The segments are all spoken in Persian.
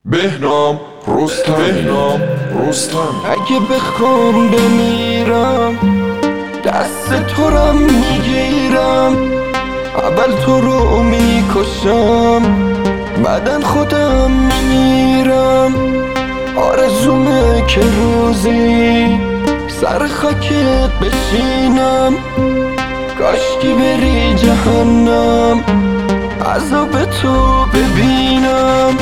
بهنام رستم اگه بخوام بمیرم دست تو رو میگیرم، اول تو رو میکشم بعدن خودم میمیرم. آرزومه که روزی سر خاکت بشینم، کاشکی بری جهنم عذاب تو ببینم.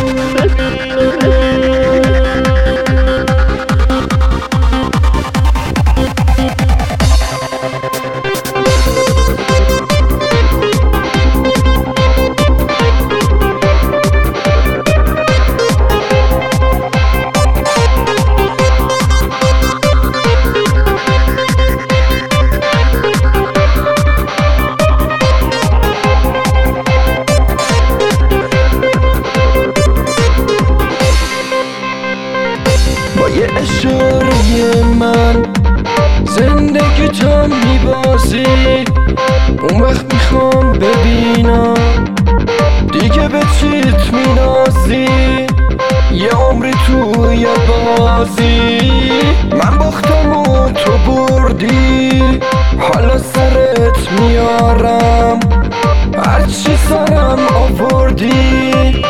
با یه اشاره من زندگی تو میبازی، اون وقت میخوام ببینم دیگه به چیت مینازی. یه عمری توی بازی من باختم و تو بردی، حالا سرت میارم هرچی سرم آوردی.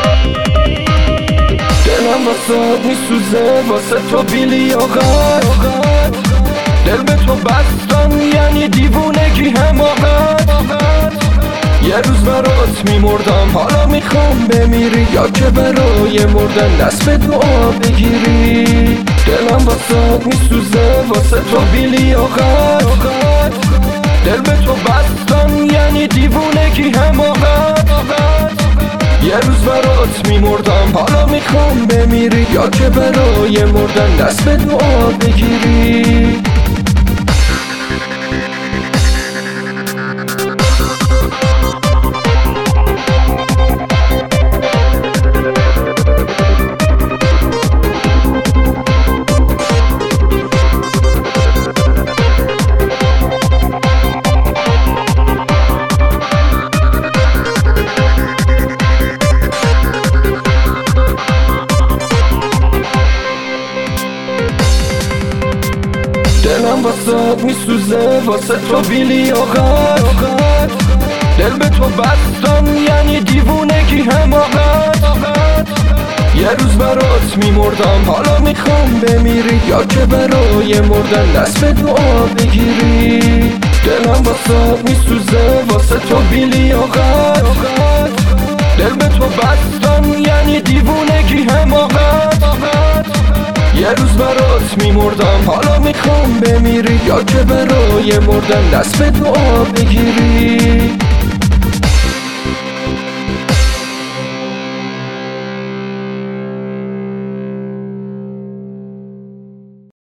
دلم واسه میسوزه واسه تو بیلیاقت، دل به تو بستم یعنی دیوونگی حماقت. یه روز برات میمردم حالا میخوام بمیری، یا که برای مردن دست به دعا بگیری. دلم واسه میسوزه واسه تو بیلیاقت، دل به تو بستم یعنی دیوونگی حماقت. یه روز برات میمردم حالا میخوام بمیری، یا که برای مردن دست به دعا بگیری. دلم واسه میسوزه واسه تو بیلیاقت، دل به تو بستم یعنی دیوونگی حماقت. یه روز برات میمردم حالا میخوام بمیری، یا که برای مردن دست به دعا بگیری. دلم واسه میسوزه واسه تو بیلیاقت، دل به تو بستم یعنی دیوونگی حماقت. یه روز برات میمردم حالا میخوام بمیری، یا که برای مردن دست به دعا بگیری.